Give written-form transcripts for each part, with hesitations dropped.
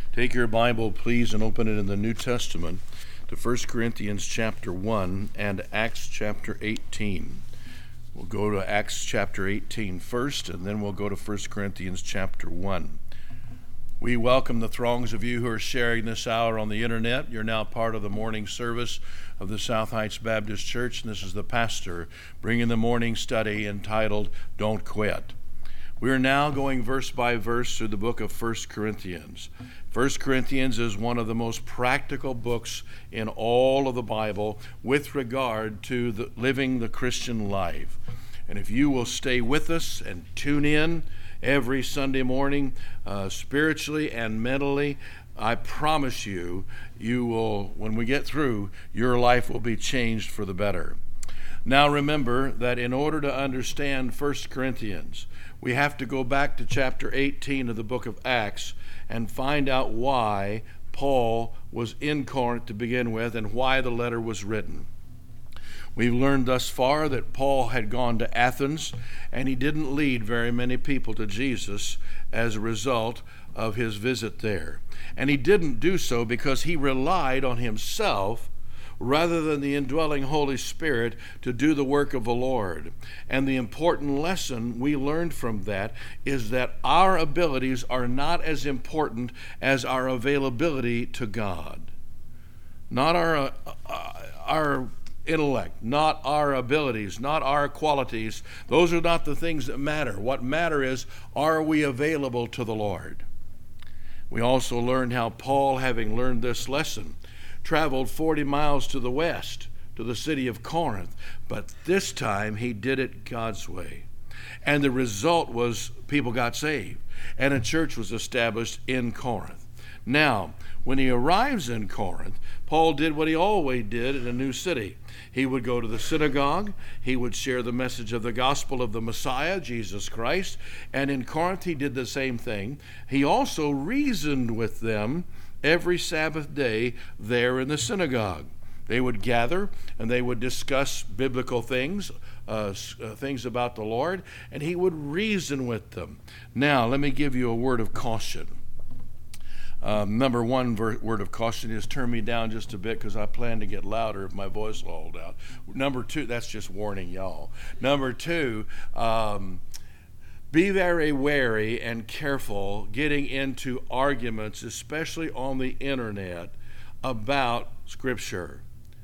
Take your Bible, please, and open it in the New Testament to 1 Corinthians chapter 1 and Acts chapter 18. We'll go to Acts chapter 18 first, and then we'll go to 1 Corinthians chapter 1. We welcome the throngs of you who are sharing this hour on the internet. You're now part of the morning service of the South Heights Baptist Church, and this is the pastor bringing the morning study entitled, Don't Quit. We are now going verse by verse through the book of 1 Corinthians. 1 Corinthians is one of the most practical books in all of the Bible with regard to living the Christian life. And if you will stay with us and tune in every Sunday morning, spiritually and mentally, I promise you, you will, when we get through, your life will be changed for the better. Now remember that in order to understand 1 Corinthians, we have to go back to chapter 18 of the book of Acts and find out why Paul was in Corinth to begin with and why the letter was written. We've learned thus far that Paul had gone to Athens and he didn't lead very many people to Jesus as a result of his visit there. And he didn't do so because he relied on himself rather than the indwelling Holy Spirit to do the work of the Lord. And the important lesson we learned from that is that our abilities are not as important as our availability to God. Not our intellect, not our abilities, not our qualities. Those are not the things that matter. What matter is, are we available to the Lord? We also learned how Paul, having learned this lesson, traveled 40 miles to the west, to the city of Corinth, but this time he did it God's way. And the result was people got saved, and a church was established in Corinth. Now, when he arrives in Corinth, Paul did what he always did in a new city. He would go to the synagogue, he would share the message of the gospel of the Messiah, Jesus Christ, and in Corinth he did the same thing. He also reasoned with them every Sabbath day there in the synagogue. They would gather and they would discuss biblical things, things about the Lord, and he would reason with them. Now, let me give you a word of caution. Number one word of caution is turn me down just a bit because I plan to get louder if my voice will hold out. Number two, that's just warning y'all. Number two, be very wary and careful getting into arguments, especially on the internet, about Scripture.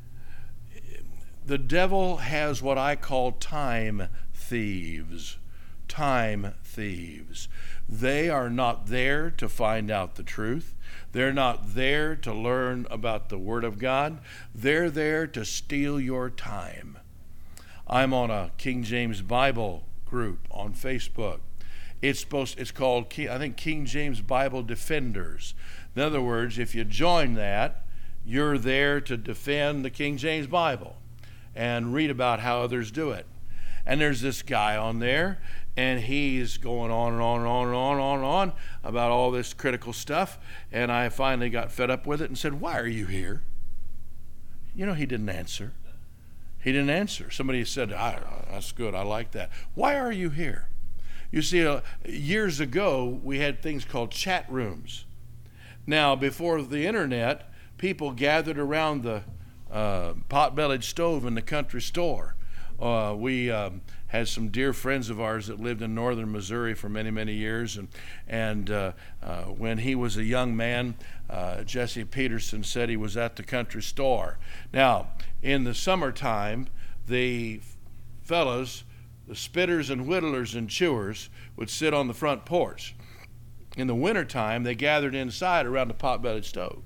The devil has what I call time thieves. Time thieves. They are not there to find out the truth. They're not there to learn about the Word of God. They're there to steal your time. I'm on a King James Bible group on Facebook. It's called, I think, King James Bible Defenders. In other words, if you join that, you're there to defend the King James Bible and read about how others do it. And there's this guy on there, and he's going on and on and on and on and on and on about all this critical stuff. And I finally got fed up with it and said, "Why are you here?" You know, he didn't answer. He didn't answer. Somebody said, "That's good. I like that." Why are you here? You see, years ago, we had things called chat rooms. Now, before the internet, people gathered around the pot-bellied stove in the country store. We had some dear friends of ours that lived in northern Missouri for many, many years. And when he was a young man, Jesse Peterson said he was at the country store. Now, in the summertime, the fellas, the spitters and whittlers and chewers, would sit on the front porch. In the wintertime, they gathered inside around the pot-bellied stove.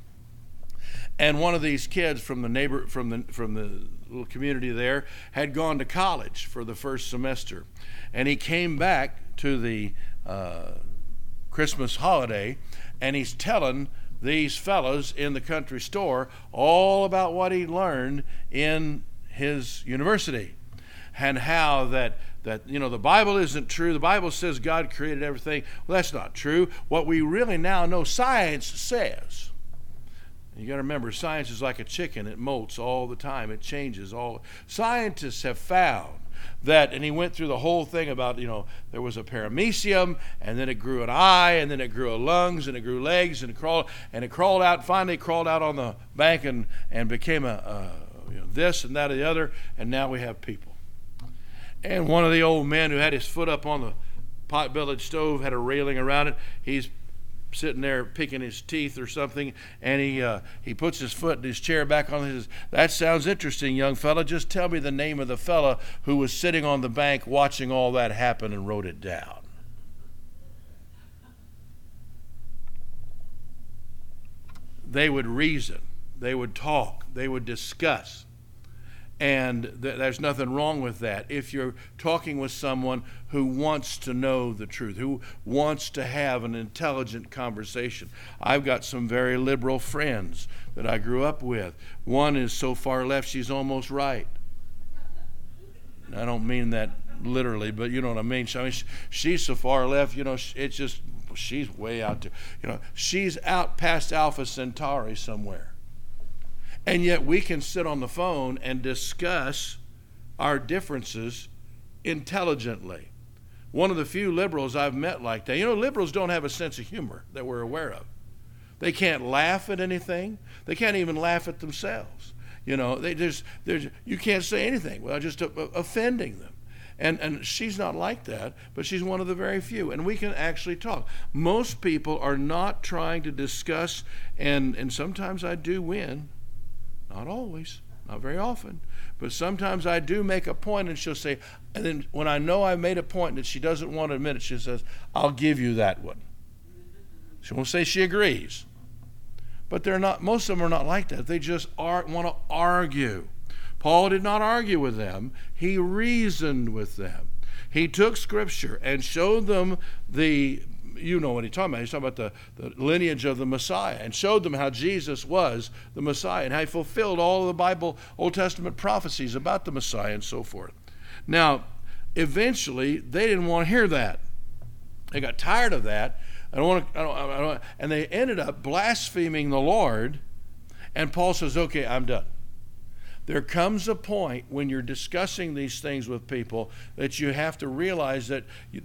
And one of these kids from the little community there had gone to college for the first semester. And he came back to the Christmas holiday, and he's telling these fellows in the country store all about what he learned in his university and how that the Bible isn't true. The Bible says God created everything. Well, that's not true. What we really now know, science says. You got to remember, science is like a chicken. It molts all the time. It changes all. Scientists have found and he went through the whole thing about, there was a paramecium, and then it grew an eye, and then it grew lungs, and it grew legs, and it crawled out, finally crawled out on the bank and became this and that and the other, and now we have people. And one of the old men who had his foot up on the pot-bellied stove, had a railing around it, he's sitting there picking his teeth or something, and he puts his foot in his chair back on. He says, "That sounds interesting, young fella. Just tell me the name of the fella who was sitting on the bank watching all that happen and wrote it down." They would reason, they would talk, they would discuss. And there's nothing wrong with that if you're talking with someone who wants to know the truth, who wants to have an intelligent conversation. I've got some very liberal friends that I grew up with. One is so far left she's almost right. I don't mean that literally, but you know what I mean. She's so far left, it's just, she's way out there. She's out past Alpha Centauri somewhere. And yet we can sit on the phone and discuss our differences intelligently. One of the few liberals I've met like that. Liberals don't have a sense of humor that we're aware of. They can't laugh at anything. They can't even laugh at themselves. You can't say anything without just offending them. And she's not like that, but she's one of the very few. And we can actually talk. Most people are not trying to discuss, and sometimes I do win. Not always, not very often, but sometimes I do make a point, and she'll say, and then when I know I made a point that she doesn't want to admit it, she says, "I'll give you that one." She won't say she agrees, but they're not. Most of them are not like that. They just want to argue. Paul did not argue with them. He reasoned with them. He took Scripture and showed them you know what he's talking about. He's talking about the lineage of the Messiah, and showed them how Jesus was the Messiah and how he fulfilled all of the Bible, Old Testament prophecies about the Messiah and so forth. Now, eventually, they didn't want to hear that. They got tired of that, and they ended up blaspheming the Lord, and Paul says, "Okay, I'm done." There comes a point when you're discussing these things with people that you have to realize that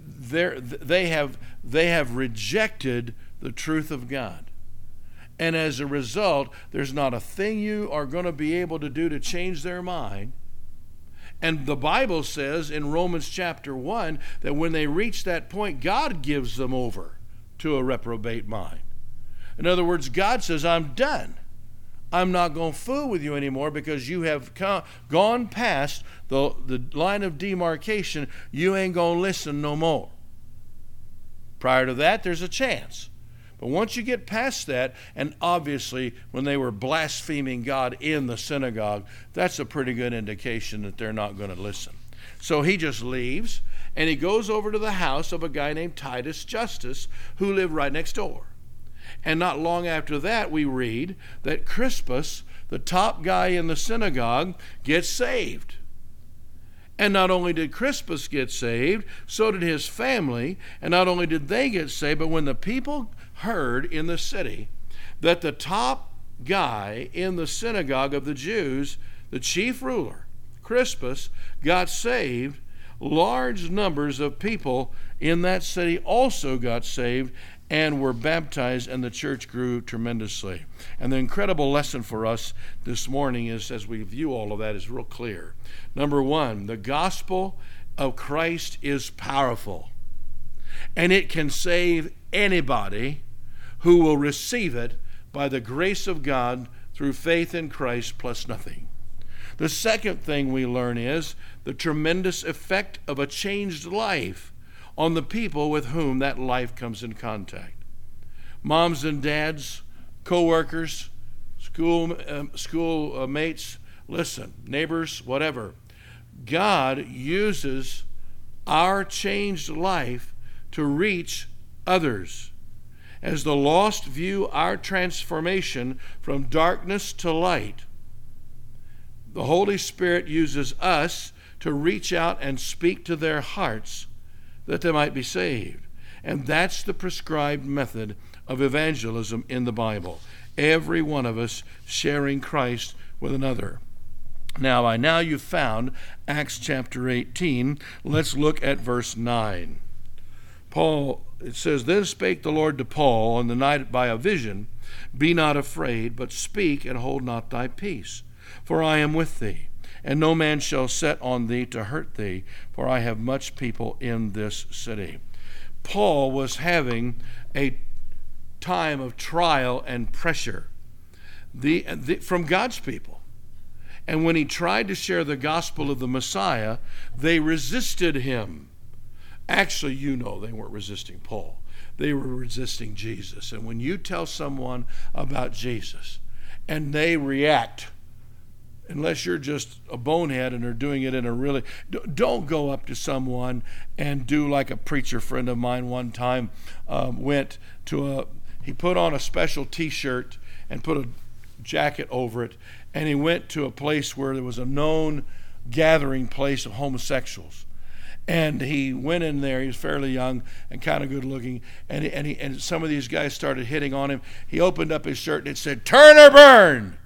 they have rejected the truth of God. And as a result, there's not a thing you are going to be able to do to change their mind. And the Bible says in Romans chapter 1 that when they reach that point, God gives them over to a reprobate mind. In other words, God says, "I'm done. I'm not going to fool with you anymore because you have gone past the line of demarcation. You ain't going to listen no more." Prior to that, there's a chance. But once you get past that, and obviously when they were blaspheming God in the synagogue, that's a pretty good indication that they're not going to listen. So he just leaves, and he goes over to the house of a guy named Titus Justus, who lived right next door. And not long after that, we read that Crispus, the top guy in the synagogue, gets saved. And not only did Crispus get saved, so did his family. And not only did they get saved, but when the people heard in the city that the top guy in the synagogue of the Jews, the chief ruler, Crispus, got saved, large numbers of people in that city also got saved and were baptized, and the church grew tremendously. And the incredible lesson for us this morning is, as we view all of that, is real clear. Number one, the gospel of Christ is powerful, and it can save anybody who will receive it by the grace of God through faith in Christ plus nothing. The second thing we learn is the tremendous effect of a changed life on the people with whom that life comes in contact. Moms and dads, co-workers, school mates, listen, neighbors, whatever. God uses our changed life to reach others. As the lost view our transformation from darkness to light, the Holy Spirit uses us to reach out and speak to their hearts that they might be saved. And that's the prescribed method of evangelism in the Bible. Every one of us sharing Christ with another. Now, by now you've found Acts chapter 18. Let's look at verse 9. It says, Then spake the Lord to Paul on the night by a vision, Be not afraid, but speak, and hold not thy peace. For I am with thee, and no man shall set on thee to hurt thee, for I have much people in this city. Paul was having a time of trial and pressure from God's people. And when he tried to share the gospel of the Messiah, they resisted him. Actually, they weren't resisting Paul. They were resisting Jesus. And when you tell someone about Jesus and they react, unless you're just a bonehead and are doing it in a really... Don't go up to someone and do like a preacher friend of mine one time went to he put on a special T-shirt and put a jacket over it, and he went to a place where there was a known gathering place of homosexuals. And he went in there. He was fairly young and kind of good looking, and some of these guys started hitting on him. He opened up his shirt and it said, "Turn or burn."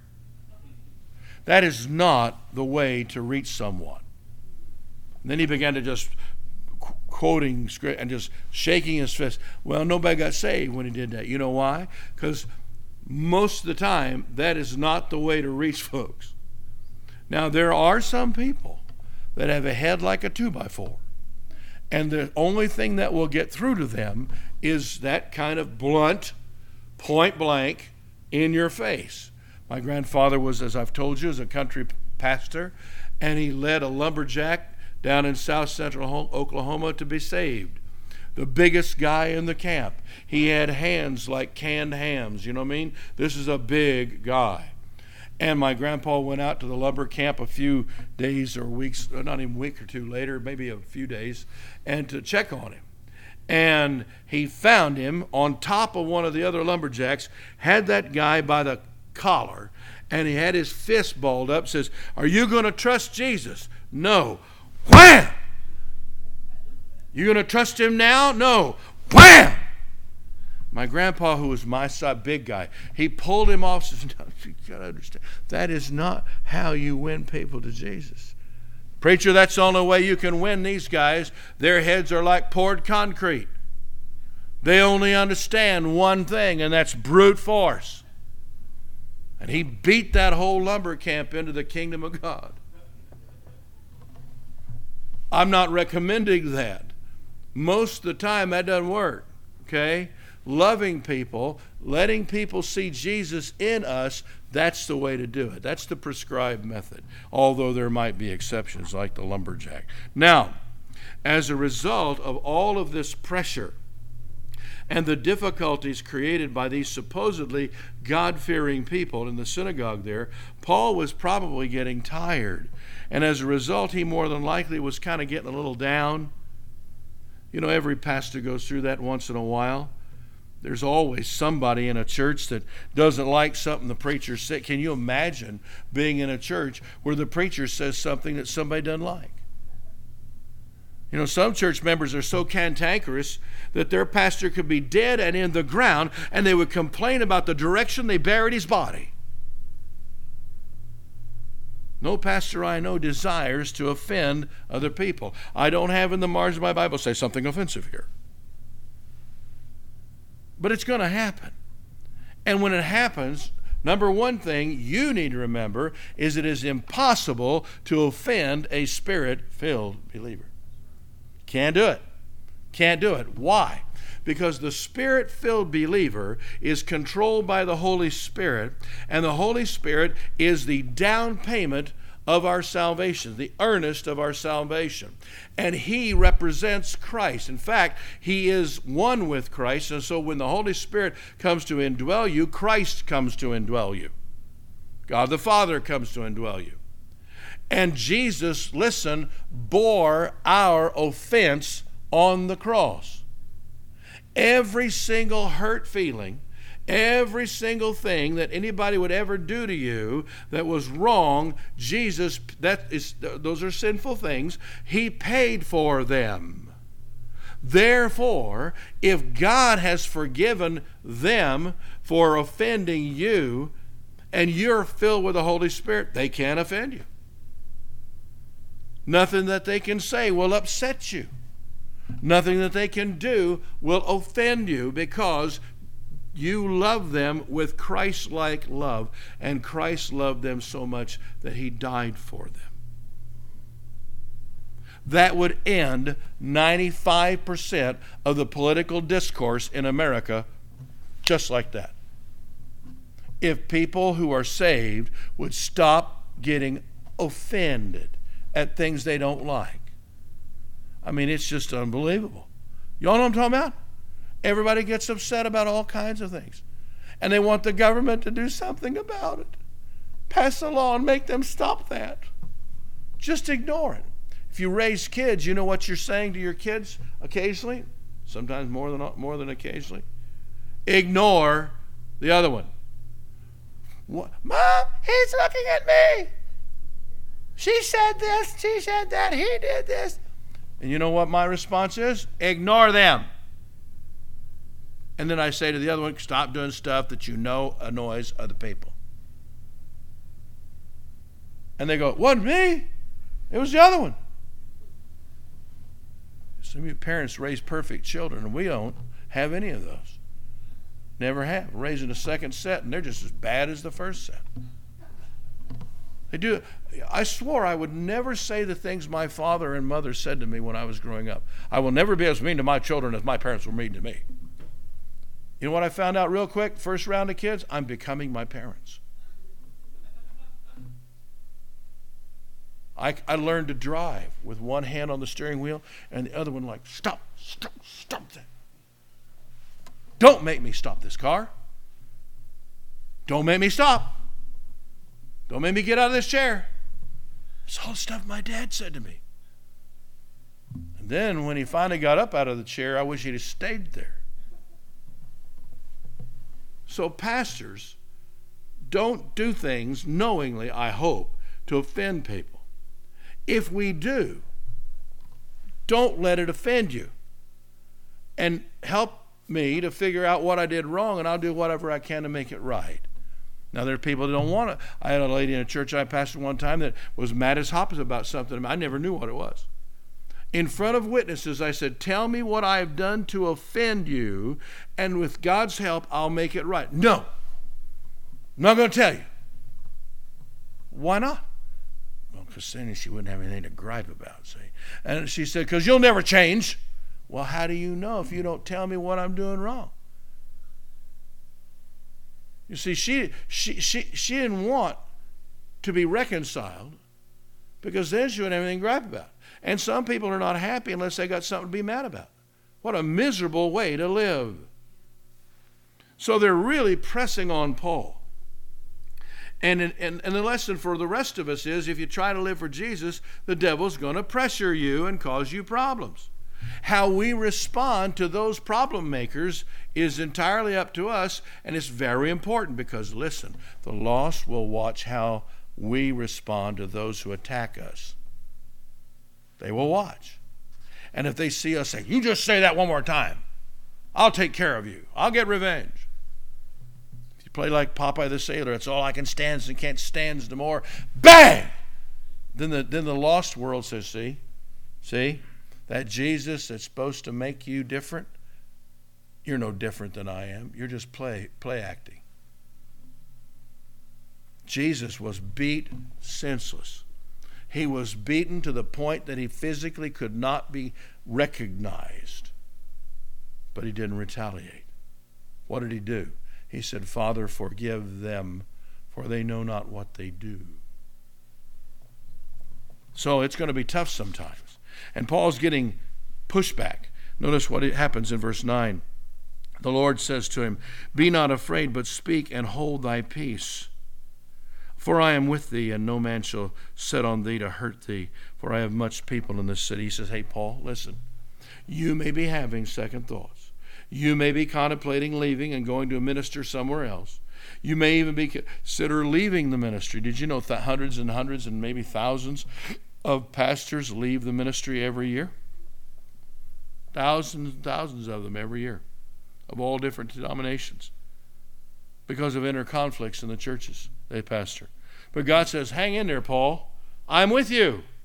That is not the way to reach someone. And then he began to just quoting script and just shaking his fist. Well, nobody got saved when he did that. You know why? Because most of the time, that is not the way to reach folks. Now, there are some people that have a head like a 2x4. And the only thing that will get through to them is that kind of blunt, point blank, in your face. My grandfather was, as I've told you, a country pastor, and he led a lumberjack down in south central Oklahoma to be saved. The biggest guy in the camp. He had hands like canned hams, you know what I mean? This is a big guy. And my grandpa went out to the lumber camp a few days or weeks, not even a week or two later, maybe a few days, and to check on him. And he found him on top of one of the other lumberjacks, had that guy by the collar, and he had his fist balled up, says, "Are you going to trust Jesus?" "No." Wham! "You going to trust him now?" "No." Wham! My grandpa, who was my side, big guy, he pulled him off and said, "No, you got to understand, that is not how you win people to Jesus. Preacher, that's the only way you can win these guys. Their heads are like poured concrete. They only understand one thing, and that's brute force." And he beat that whole lumber camp into the kingdom of God. I'm not recommending that. Most of the time, that doesn't work, okay? Loving people, letting people see Jesus in us, that's the way to do it. That's the prescribed method, although there might be exceptions like the lumberjack. Now, as a result of all of this pressure and the difficulties created by these supposedly God-fearing people in the synagogue there, Paul was probably getting tired. And as a result, he more than likely was kind of getting a little down. You know, every pastor goes through that once in a while. There's always somebody in a church that doesn't like something the preacher said. Can you imagine being in a church where the preacher says something that somebody doesn't like? You know, some church members are so cantankerous that their pastor could be dead and in the ground, and they would complain about the direction they buried his body. No pastor I know desires to offend other people. I don't have in the margin of my Bible say something offensive here. But it's going to happen. And when it happens, number one thing you need to remember is it is impossible to offend a Spirit-filled believer. Can't do it. Can't do it. Why? Because the Spirit-filled believer is controlled by the Holy Spirit, and the Holy Spirit is the down payment of our salvation, the earnest of our salvation. And He represents Christ. In fact, He is one with Christ, and so when the Holy Spirit comes to indwell you, Christ comes to indwell you. God the Father comes to indwell you. And Jesus, listen, bore our offense on the cross. Every single hurt feeling, every single thing that anybody would ever do to you that was wrong, Jesus, those are sinful things, He paid for them. Therefore, if God has forgiven them for offending you, and you're filled with the Holy Spirit, they can't offend you. Nothing that they can say will upset you. Nothing that they can do will offend you, because you love them with Christ-like love, and Christ loved them so much that he died for them. That would end 95% of the political discourse in America just like that. If people who are saved would stop getting offended at things they don't like. I mean, it's just unbelievable. Y'all know what I'm talking about? Everybody gets upset about all kinds of things. And they want the government to do something about it. Pass a law and make them stop that. Just ignore it. If you raise kids, you know what you're saying to your kids occasionally? Sometimes more than occasionally. Ignore the other one. What? Mom, he's looking at me. She said this, she said that, he did this. And you know what my response is? Ignore them. And then I say to the other one, stop doing stuff that you know annoys other people. And they go, it wasn't me. It was the other one. Some of you parents raise perfect children, and we don't have any of those. Never have. Raising a second set, and they're just as bad as the first set. They do. I swore I would never say the things my father and mother said to me when I was growing up. I will never be as mean to my children as my parents were mean to me. You know what I found out real quick? First round of kids, I'm becoming my parents. I learned to drive with one hand on the steering wheel and the other one like, stop that. Don't make me stop this car. Don't make me stop. Don't make me get out of this chair. It's all the stuff my dad said to me. And then when he finally got up out of the chair, I wish he'd have stayed there. So pastors, don't do things knowingly, I hope, to offend people. If we do, don't let it offend you. And help me to figure out what I did wrong, and I'll do whatever I can to make it right. Now, there are people that don't want to. I had a lady in a church I pastored one time that was mad as hops about something. I never knew what it was. In front of witnesses, I said, tell me what I've done to offend you, and with God's help, I'll make it right. No, I'm not going to tell you. Why not? Well, because then she wouldn't have anything to gripe about, see. And she said, because you'll never change. Well, how do you know if you don't tell me what I'm doing wrong? You see, she didn't want to be reconciled, because then she wouldn't have anything to gripe about. And some people are not happy unless they got something to be mad about. What a miserable way to live. So they're really pressing on Paul. And the lesson for the rest of us is, if you try to live for Jesus, the devil's going to pressure you and cause you problems. How we respond to those problem makers is entirely up to us, and it's very important, because, listen, the lost will watch how we respond to those who attack us. They will watch. And if they see us say, you just say that one more time, I'll take care of you. I'll get revenge. If you play like Popeye the Sailor, it's all I can stand and can't stand no more. Bang! Then the lost world says, see, that Jesus that's supposed to make you different, you're no different than I am. You're just play acting. Jesus was beat senseless. He was beaten to the point that he physically could not be recognized. But he didn't retaliate. What did he do? He said, Father, forgive them, for they know not what they do. So it's going to be tough sometimes. And Paul's getting pushback. Notice what happens in verse 9. The Lord says to him, be not afraid, but speak and hold thy peace. For I am with thee, and no man shall set on thee to hurt thee, for I have much people in this city. He says, hey, Paul, listen. You may be having second thoughts. You may be contemplating leaving and going to minister somewhere else. You may even consider leaving the ministry. Did you know that hundreds and hundreds and maybe thousands of pastors leave the ministry every year? Thousands and thousands of them every year, of all different denominations, because of inner conflicts in the churches they pastor. But God says, hang in there, Paul. I'm with you.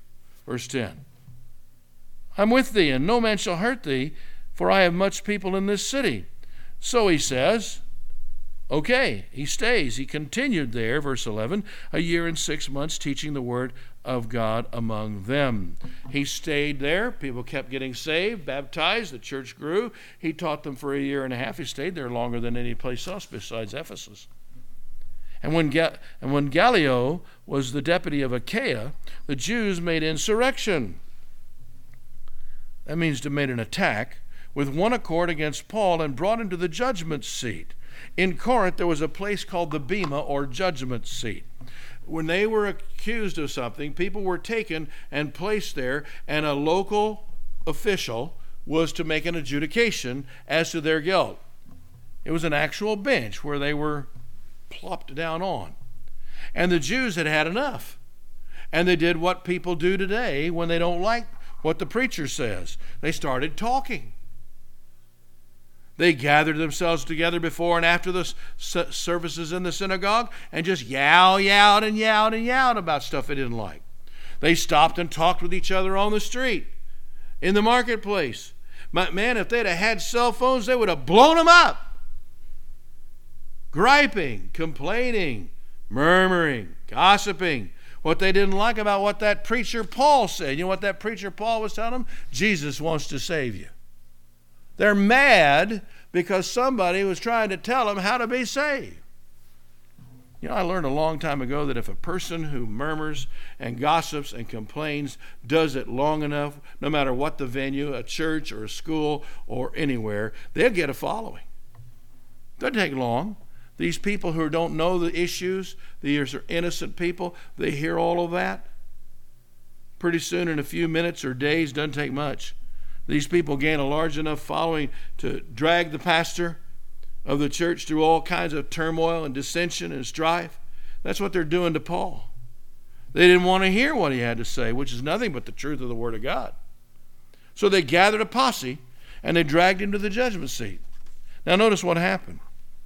Verse 10. I'm with thee, and no man shall hurt thee, for I have much people in this city. So he says, okay, he stays. He continued there, verse 11, a year and 6 months teaching the word of God among them. He stayed there. People kept getting saved, baptized. The church grew. He taught them for a year and a half. He stayed there longer than any place else besides Ephesus. And when Gallio was the deputy of Achaia, the Jews made insurrection. That means to make an attack with one accord against Paul and brought him to the judgment seat. In Corinth, there was a place called the Bema, or judgment seat. When they were accused of something, people were taken and placed there, and a local official was to make an adjudication as to their guilt. It was an actual bench where they were plopped down on. And the Jews had had enough. And they did what people do today when they don't like what the preacher says. They started talking. They gathered themselves together before and after the services in the synagogue and just yowed about stuff they didn't like. They stopped and talked with each other on the street, in the marketplace. Man, if they'd have had cell phones, they would have blown them up. Griping, complaining, murmuring, gossiping. What they didn't like about what that preacher Paul said. You know what that preacher Paul was telling them? Jesus wants to save you. They're mad because somebody was trying to tell them how to be saved. You know, I learned a long time ago that if a person who murmurs and gossips and complains does it long enough, no matter what the venue, a church or a school or anywhere, they'll get a following. Doesn't take long. These people who don't know the issues, these are innocent people, they hear all of that. Pretty soon, in a few minutes or days, doesn't take much, these people gain a large enough following to drag the pastor of the church through all kinds of turmoil and dissension and strife. That's what they're doing to Paul. They didn't want to hear what he had to say, which is nothing but the truth of the Word of God. So they gathered a posse and they dragged him to the judgment seat. Now notice what happened.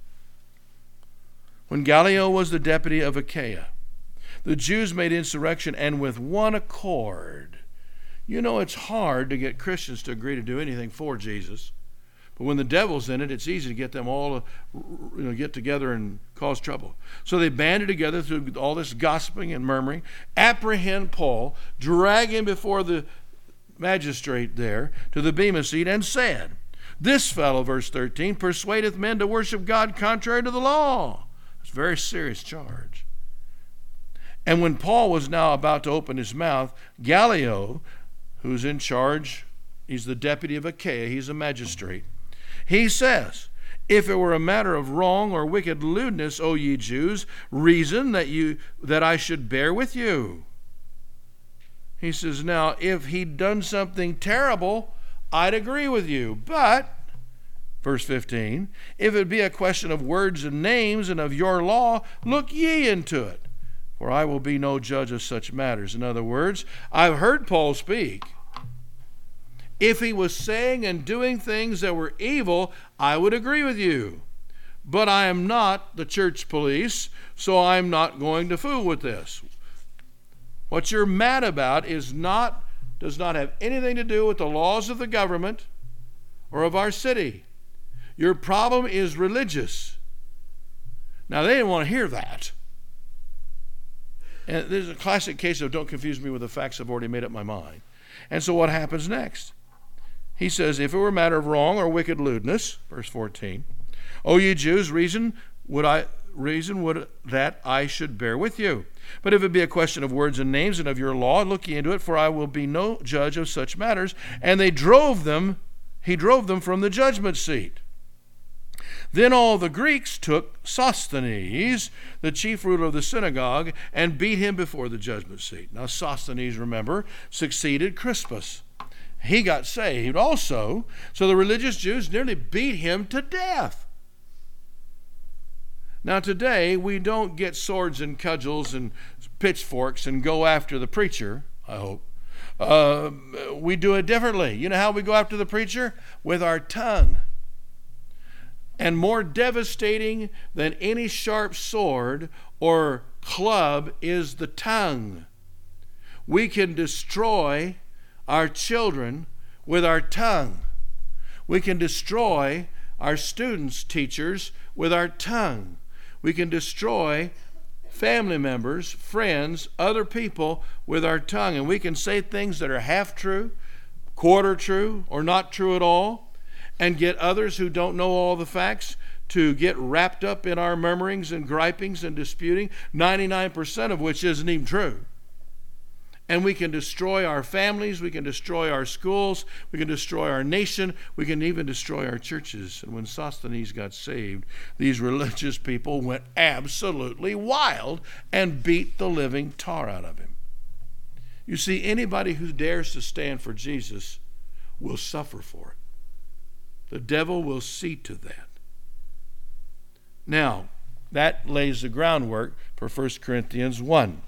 When Gallio was the deputy of Achaia, the Jews made insurrection, and with one accord. You know, it's hard to get Christians to agree to do anything for Jesus. But when the devil's in it, it's easy to get them all to get together and cause trouble. So they banded together through all this gossiping and murmuring, apprehend Paul, drag him before the magistrate there to the Bema seat, and said, this fellow, verse 13, persuadeth men to worship God contrary to the law. It's a very serious charge. And when Paul was now about to open his mouth, Gallio, who's in charge, he's the deputy of Achaia, he's a magistrate, he says, if it were a matter of wrong or wicked lewdness, O ye Jews, reason that I should bear with you. He says, now, if he'd done something terrible, I'd agree with you. But, verse 15, if it be a question of words and names and of your law, look ye into it, for I will be no judge of such matters. In other words, I've heard Paul speak. If he was saying and doing things that were evil, I would agree with you. But I am not the church police, so I'm not going to fool with this. What you're mad about does not have anything to do with the laws of the government or of our city. Your problem is religious. Now, they didn't want to hear that. And there's a classic case of don't confuse me with the facts, I've already made up my mind. And so what happens next? He says, if it were a matter of wrong or wicked lewdness, verse 14, O ye Jews, reason would that I should bear with you. But if it be a question of words and names and of your law, look ye into it, for I will be no judge of such matters. And he drove them from the judgment seat. Then all the Greeks took Sosthenes, the chief ruler of the synagogue, and beat him before the judgment seat. Now Sosthenes, remember, succeeded Crispus. He got saved also, so the religious Jews nearly beat him to death. Now today, we don't get swords and cudgels and pitchforks and go after the preacher, I hope. We do it differently. You know how we go after the preacher? With our tongue. And more devastating than any sharp sword or club is the tongue. We can destroy our children with our tongue. We can destroy our students, teachers, with our tongue. We can destroy family members, friends, other people with our tongue. And we can say things that are half true, quarter true, or not true at all, and get others who don't know all the facts to get wrapped up in our murmurings and gripings and disputing, 99% of which isn't even true. And we can destroy our families, we can destroy our schools, we can destroy our nation, we can even destroy our churches. And when Sosthenes got saved, these religious people went absolutely wild and beat the living tar out of him. You see, anybody who dares to stand for Jesus will suffer for it. The devil will see to that. Now, that lays the groundwork for 1 Corinthians 1.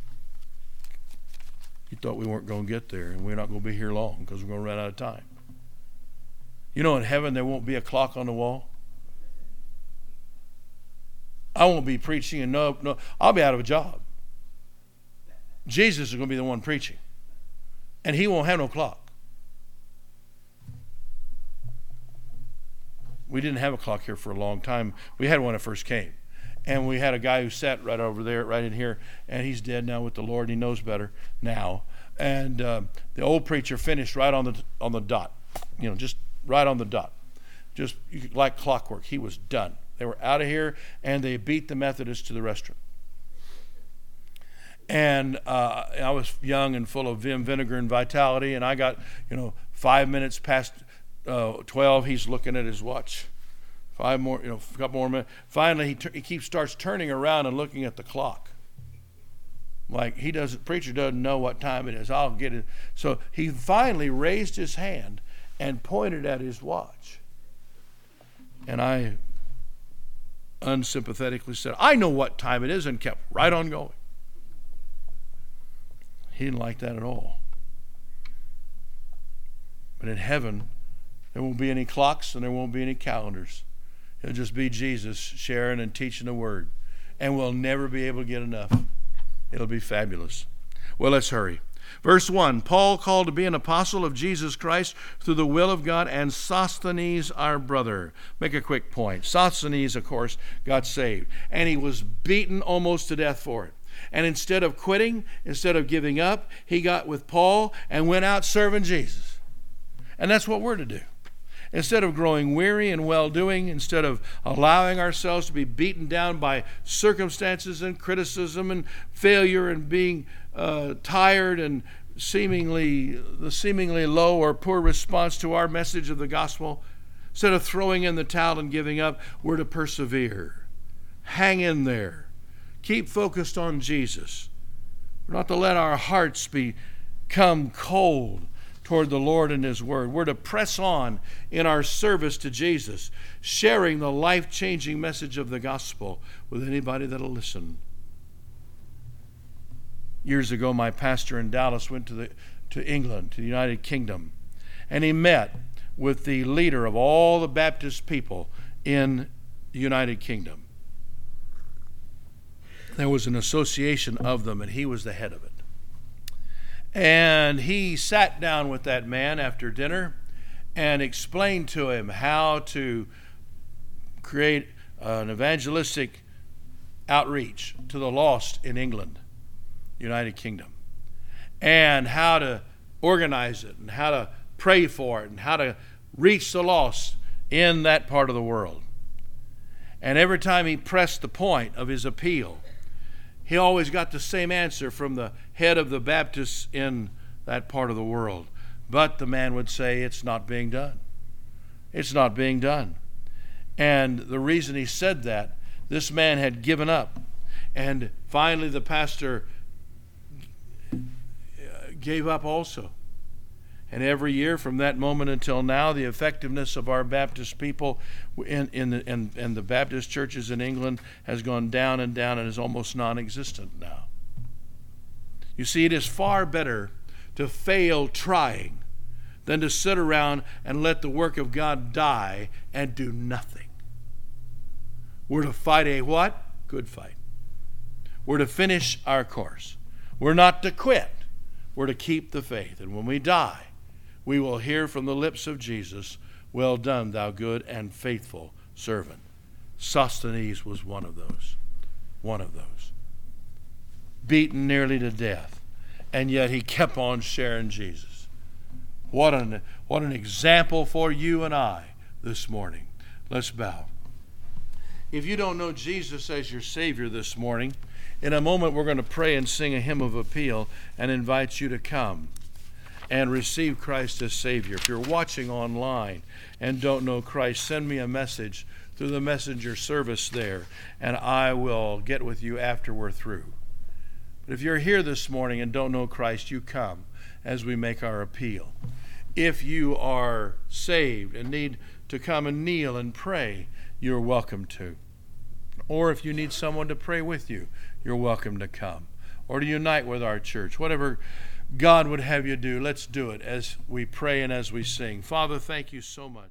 You thought we weren't going to get there, and we're not going to be here long because we're going to run out of time. You know, in heaven there won't be a clock on the wall. I won't be preaching, and no, I'll be out of a job. Jesus is going to be the one preaching, and he won't have no clock. We didn't have a clock here for a long time. We had one when it first came. And we had a guy who sat right over there, right in here, and he's dead now with the Lord. He knows better now. And the old preacher finished right on the dot, just right on the dot, just like clockwork. He was done. They were out of here, and they beat the Methodists to the restroom. And I was young and full of vim, vinegar, and vitality, and I got 5 minutes past 12. He's looking at his watch. 5 more, a couple more minutes. Finally, he starts turning around and looking at the clock. Like preacher doesn't know what time it is. I'll get it. So he finally raised his hand and pointed at his watch. And I unsympathetically said, I know what time it is, and kept right on going. He didn't like that at all. But in heaven, there won't be any clocks and there won't be any calendars. It'll just be Jesus sharing and teaching the word. And we'll never be able to get enough. It'll be fabulous. Well, let's hurry. Verse 1, Paul called to be an apostle of Jesus Christ through the will of God, and Sosthenes our brother. Make a quick point. Sosthenes, of course, got saved. And he was beaten almost to death for it. And instead of quitting, instead of giving up, he got with Paul and went out serving Jesus. And that's what we're to do. Instead of growing weary in well-doing, instead of allowing ourselves to be beaten down by circumstances and criticism and failure and being tired and seemingly low or poor response to our message of the gospel, instead of throwing in the towel and giving up, we're to persevere. Hang in there. Keep focused on Jesus. We're not to let our hearts become cold toward the Lord and his word. We're to press on in our service to Jesus, sharing the life-changing message of the gospel with anybody that'll listen. Years ago, my pastor in Dallas went to England, to the United Kingdom, and he met with the leader of all the Baptist people in the United Kingdom. There was an association of them, and he was the head of it. And he sat down with that man after dinner and explained to him how to create an evangelistic outreach to the lost in England, United Kingdom, and how to organize it and how to pray for it and how to reach the lost in that part of the world. And every time he pressed the point of his appeal, he always got the same answer from the head of the Baptists in that part of the world. But the man would say, it's not being done. It's not being done. And the reason he said that, this man had given up. And finally the pastor gave up also. And every year from that moment until now, the effectiveness of our Baptist people in the Baptist churches in England has gone down and down and is almost non-existent now. You see, it is far better to fail trying than to sit around and let the work of God die and do nothing. We're to fight a what? Good fight. We're to finish our course. We're not to quit. we're to keep the faith. And when we die, we will hear from the lips of Jesus, "Well done, thou good and faithful servant." Sosthenes was one of those. One of those. Beaten nearly to death. And yet he kept on sharing Jesus. What an example for you and I this morning. Let's bow. If you don't know Jesus as your Savior this morning, in a moment we're going to pray and sing a hymn of appeal and invite you to come and receive Christ as Savior. If you're watching online and don't know Christ, send me a message through the messenger service there, and I will get with you after we're through. But if you're here this morning and don't know Christ, you come as we make our appeal. If you are saved and need to come and kneel and pray, you're welcome to. Or if you need someone to pray with you, you're welcome to come. Or to unite with our church. Whatever God would have you do, let's do it as we pray and as we sing. Father, thank you so much.